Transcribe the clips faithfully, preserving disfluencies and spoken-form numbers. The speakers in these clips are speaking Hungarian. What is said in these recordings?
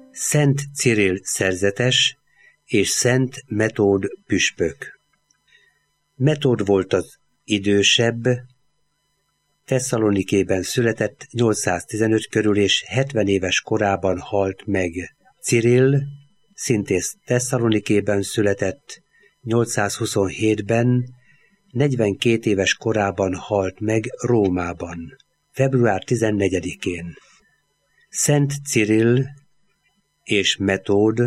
Szent Cirill szerzetes és Szent Metód püspök. Metód volt az idősebb, Tesszalonikében született nyolcszáztizenöt körül, és hetven éves korában halt meg. Cirill szintén Tesszalonikében született nyolcszázhuszonhétben, negyvenkét éves korában halt meg Rómában, február tizennegyedikén. Szent Cirill és Metód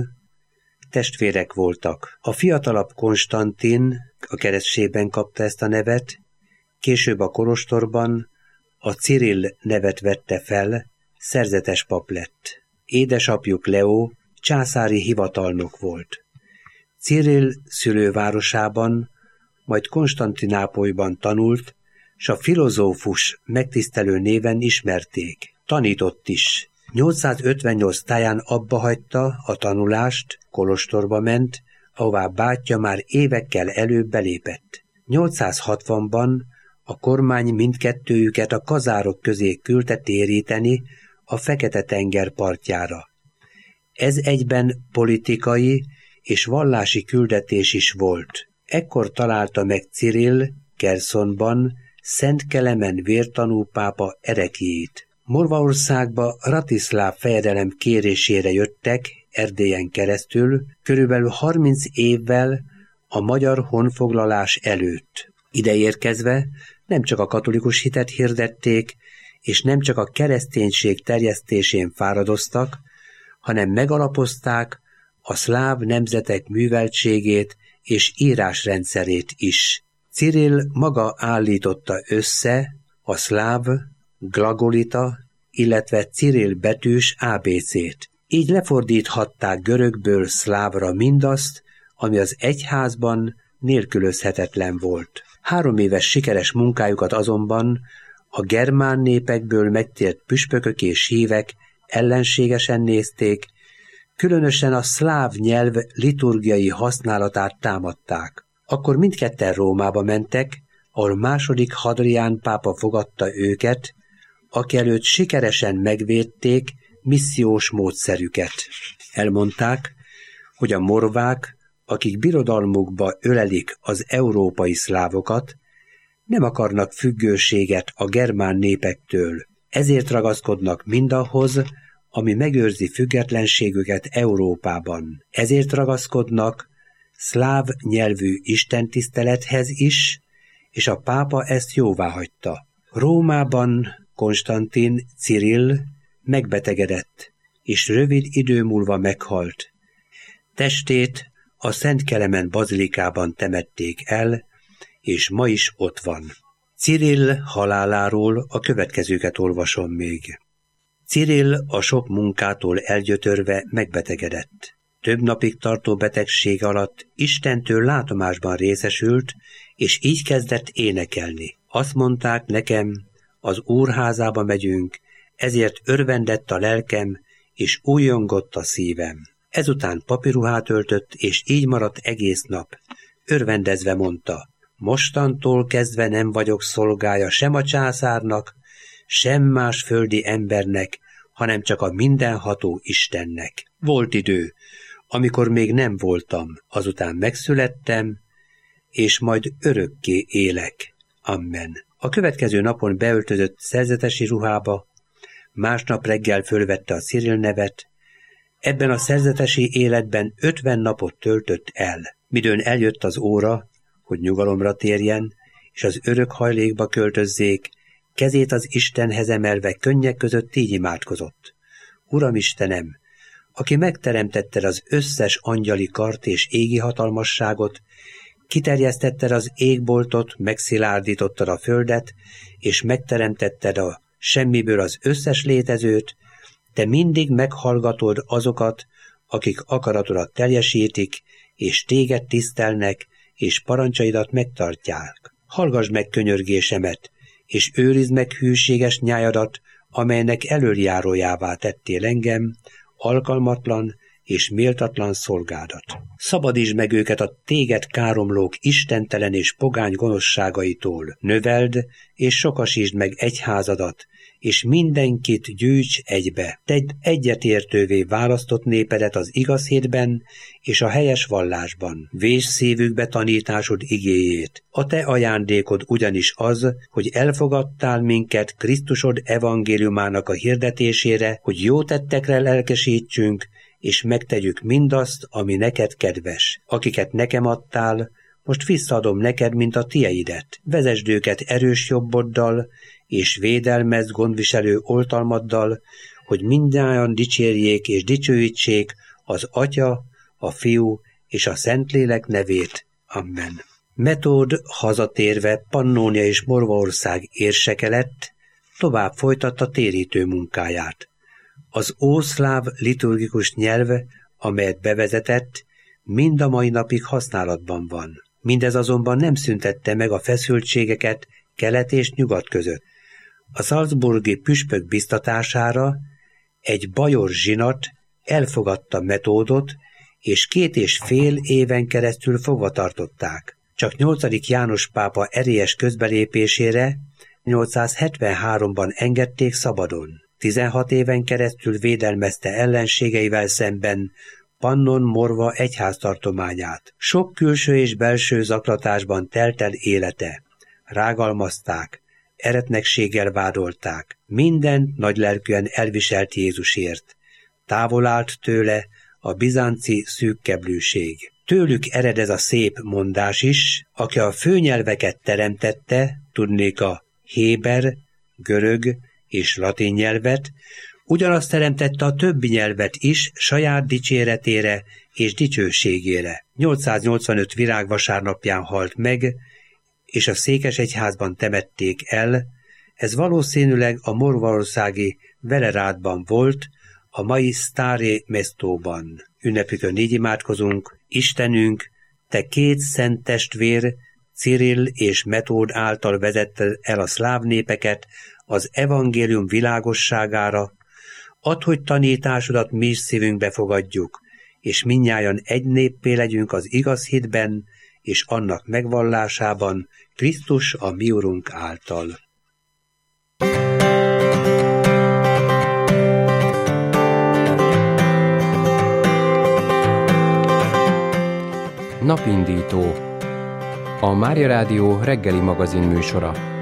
testvérek voltak. A fiatalabb Konstantin a keresztségben kapta ezt a nevet, később a kolostorban a Cirill nevet vette fel, szerzetes pap lett. Édesapjuk Leó császári hivatalnok volt. Cirill szülővárosában, majd Konstantinápolyban tanult, s a filozófus megtisztelő néven ismerték. Tanított is. nyolcszázötvennyolc táján abbahagyta a tanulást, kolostorba ment, ahová bátyja már évekkel előbb belépett. nyolcszázhatvanban a kormány mindkettőjüket a kazárok közé küldte téríteni a Fekete-tenger partjára. Ez egyben politikai és vallási küldetés is volt. Ekkor találta meg Cirill Kersonban Szent Kelemen vértanú pápa ereklyét. Morvaországba Ratiszláv fejedelem kérésére jöttek Erdélyen keresztül, körülbelül harminc évvel a magyar honfoglalás előtt. Ide érkezve nem csak a katolikus hitet hirdették, és nem csak a kereszténység terjesztésén fáradoztak, hanem megalapozták a szláv nemzetek műveltségét és írásrendszerét is. Cirill maga állította össze a szláv, glagolita, illetve Cirill betűs á bé cét. Így lefordíthatták görögből szlávra mindazt, ami az egyházban nélkülözhetetlen volt. Három éves sikeres munkájukat azonban a germán népekből megtért püspökök és hívek ellenségesen nézték, különösen a szláv nyelv liturgiai használatát támadták. Akkor mindketten Rómába mentek, ahol második Hadrián pápa fogadta őket, aki előtt sikeresen megvédték missziós módszerüket. Elmondták, hogy a morvák, akik birodalmukba ölelik az európai szlávokat, nem akarnak függőséget a germán népektől, ezért ragaszkodnak mindahhoz, ami megőrzi függetlenségüket Európában. Ezért ragaszkodnak szláv nyelvű istentisztelethez is, és a pápa ezt jóváhagyta. Rómában Konstantin Cirill megbetegedett, és rövid idő múlva meghalt. Testét a Szent Kelemen bazilikában temették el, és ma is ott van. Cirill haláláról a következőket olvasom még. Cirill a sok munkától elgyötörve megbetegedett. Több napig tartó betegség alatt Istentől látomásban részesült, és így kezdett énekelni. Azt mondták nekem, az Úrházába megyünk, ezért örvendett a lelkem, és újjongott a szívem. Ezután papiruhát öltött, és így maradt egész nap. Örvendezve mondta, mostantól kezdve nem vagyok szolgája sem a császárnak, sem más földi embernek, hanem csak a mindenható Istennek. Volt idő, amikor még nem voltam, azután megszülettem, és majd örökké élek. Amen. A következő napon beöltözött szerzetesi ruhába, másnap reggel fölvette a Cirill nevet, ebben a szerzetesi életben ötven napot töltött el. Midőn eljött az óra, hogy nyugalomra térjen, és az örök hajlékba költözzék, kezét az Istenhez emelve könnyek között így imádkozott. Uram Istenem, aki megteremtetted az összes angyali kart és égi hatalmasságot, kiterjesztetted az égboltot, megszilárdítottad a földet, és megteremtetted a semmiből az összes létezőt, te mindig meghallgatod azokat, akik akaratodat teljesítik, és téged tisztelnek, és parancsaidat megtartják. Hallgasd meg könyörgésemet, és őrizd meg hűséges nyájadat, amelynek elöljárójává tettél engem, alkalmatlan és méltatlan szolgádat. Szabadítsd meg őket a téged káromlók istentelen és pogány gonoszságaitól, növeld és sokasítsd meg egyházadat, és mindenkit gyűjts egybe. Tedd egyetértővé választott népedet az igaz hitben és a helyes vallásban. Vésd szívükbe tanításod igéjét. A te ajándékod ugyanis az, hogy elfogadtál minket Krisztusod evangéliumának a hirdetésére, hogy jó tettekre lelkesítsünk, és megtegyük mindazt, ami neked kedves. Akiket nekem adtál, most visszaadom neked, mint a tieidet. Vezesd őket erős jobboddal, és védelmezd gondviselő oltalmaddal, hogy mindnyájan dicsérjék és dicsőítsék az Atya, a Fiú és a Szentlélek nevét. Amen. Metód hazatérve Pannónia és Morvaország érseke lett, tovább folytatta térítő munkáját. Az ószláv liturgikus nyelv, amelyet bevezetett, mind a mai napig használatban van. Mindez azonban nem szüntette meg a feszültségeket kelet és nyugat között. A salzburgi püspök biztatására egy bajor zsinat elfogadta Metódot, és két és fél éven keresztül fogva tartották. Csak nyolcadik János pápa erélyes közbelépésére nyolcszázhetvenháromban engedték szabadon. tizenhat éven keresztül védelmezte ellenségeivel szemben Pannon Morva egyháztartományát. Sok külső és belső zaklatásban telt el élete. Rágalmazták, eretnekséggel vádolták, mindent nagylelkűen elviselt Jézusért. Távol állt tőle a bizánci szűkkeblűség. Tőlük ered ez a szép mondás is, aki a főnyelveket teremtette, tudnék a héber, görög és latin nyelvet, ugyanazt teremtette a többi nyelvet is saját dicséretére és dicsőségére. nyolcszáznyolcvanöt virágvasárnapján halt meg, és a székesegyházban temették el, ez valószínűleg a morvaországi Velerádban volt, a mai Stare Mestóban. Ünnepükön így imádkozunk: Istenünk, te két szent testvér, Cirill és Metód által vezetted el a szláv népeket az evangélium világosságára, add, hogy tanításodat mi is szívünkbe fogadjuk, és mindnyájan egy néppé legyünk az igaz hitben és annak megvallásában, Krisztus a mi Urunk által. Napindító, a Mária Rádió reggeli magazin műsora.